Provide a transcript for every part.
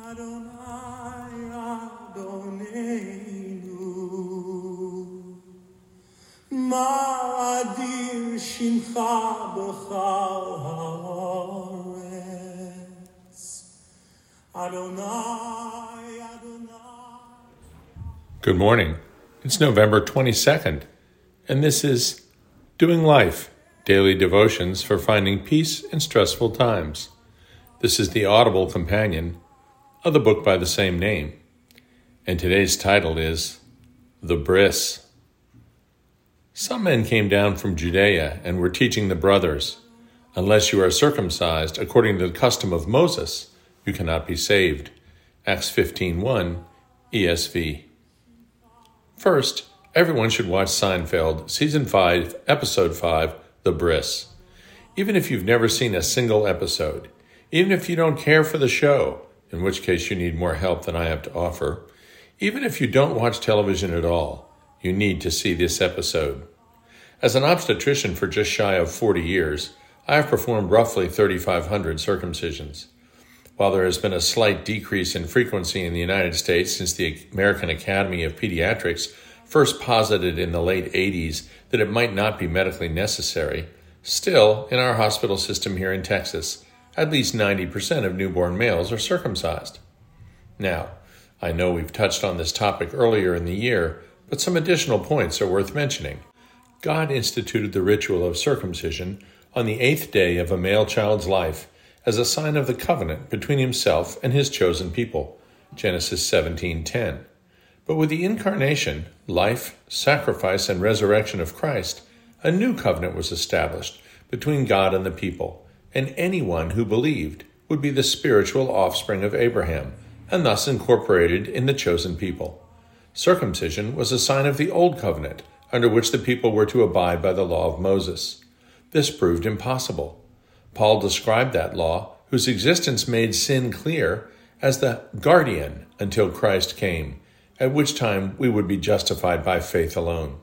Adonai Adonenu, Ma'adir Shimcha b'chal haaretz. Adonai Adonai. Good morning. It's November 22nd, and this is Doing Life, Daily Devotions for Finding Peace in Stressful Times. This is the audible companion of the book by the same name, and today's title is The Bris. Some men came down from Judea and were teaching the brothers, unless you are circumcised according to the custom of Moses, you cannot be saved. Acts 15:1, ESV. First, everyone should watch Seinfeld, Season 5, Episode 5, The Bris. Even if you've never seen a single episode, even if you don't care for the show, in which case you need more help than I have to offer, even if you don't watch television at all, you need to see this episode. As an obstetrician for just shy of 40 years, I have performed roughly 3,500 circumcisions. While there has been a slight decrease in frequency in the United States since the American Academy of Pediatrics first posited in the late 80s that it might not be medically necessary, still, in our hospital system here in Texas, at least 90% of newborn males are circumcised. Now, I know we've touched on this topic earlier in the year, but some additional points are worth mentioning. God instituted the ritual of circumcision on the 8th day of a male child's life as a sign of the covenant between himself and his chosen people, Genesis 17:10. But with the incarnation, life, sacrifice, and resurrection of Christ, a new covenant was established between God and the people, and anyone who believed would be the spiritual offspring of Abraham, and thus incorporated in the chosen people. Circumcision was a sign of the old covenant, under which the people were to abide by the law of Moses. This proved impossible. Paul described that law, whose existence made sin clear, as the guardian until Christ came, at which time we would be justified by faith alone.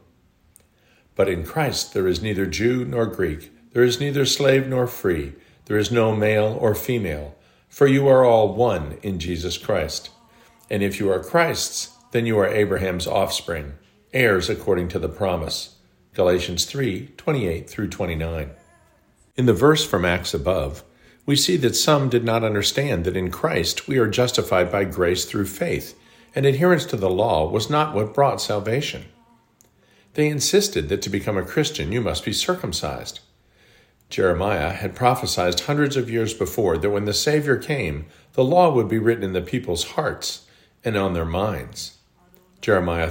But in Christ there is neither Jew nor Greek, there is neither slave nor free, there is no male or female, for you are all one in Jesus Christ. And if you are Christ's, then you are Abraham's offspring, heirs according to the promise. Galatians 3:28-29. In the verse from Acts above, we see that some did not understand that in Christ we are justified by grace through faith, and adherence to the law was not what brought salvation. They insisted that to become a Christian you must be circumcised. Jeremiah had prophesied hundreds of years before that when the Savior came, the law would be written in the people's hearts and on their minds. Jeremiah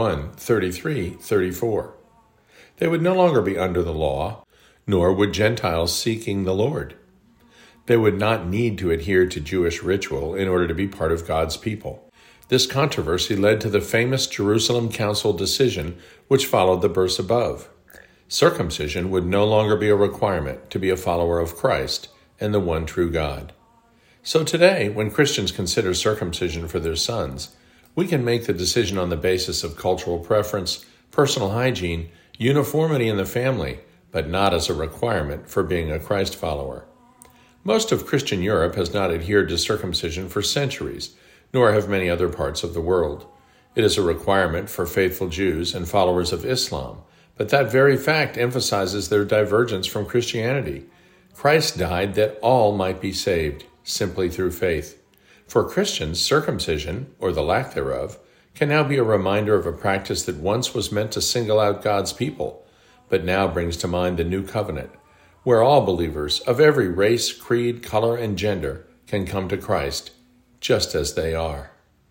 31:33-34. They would no longer be under the law, nor would Gentiles seeking the Lord. They would not need to adhere to Jewish ritual in order to be part of God's people. This controversy led to the famous Jerusalem Council decision, which followed the verse above. Circumcision would no longer be a requirement to be a follower of Christ and the one true God. So today, when Christians consider circumcision for their sons, we can make the decision on the basis of cultural preference, personal hygiene, uniformity in the family, but not as a requirement for being a Christ follower. Most of Christian Europe has not adhered to circumcision for centuries, nor have many other parts of the world. It is a requirement for faithful Jews and followers of Islam, but that very fact emphasizes their divergence from Christianity. Christ died that all might be saved, simply through faith. For Christians, circumcision, or the lack thereof, can now be a reminder of a practice that once was meant to single out God's people, but now brings to mind the new covenant, where all believers of every race, creed, color, and gender can come to Christ, just as they are.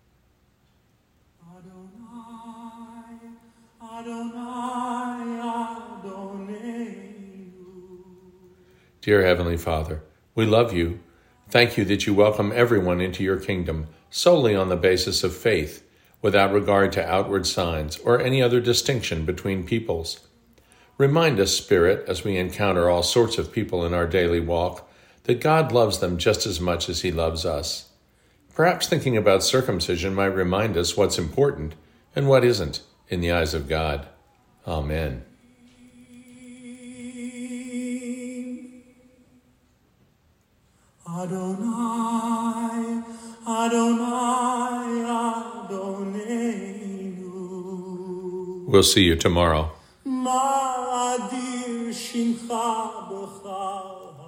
Dear Heavenly Father, we love you. Thank you that you welcome everyone into your kingdom solely on the basis of faith, without regard to outward signs or any other distinction between peoples. Remind us, Spirit, as we encounter all sorts of people in our daily walk, that God loves them just as much as He loves us. Perhaps thinking about circumcision might remind us what's important and what isn't in the eyes of God. Amen. Adonai, Adonai Adonenu. We'll see you tomorrow. Ma'adir Shimcha B'chal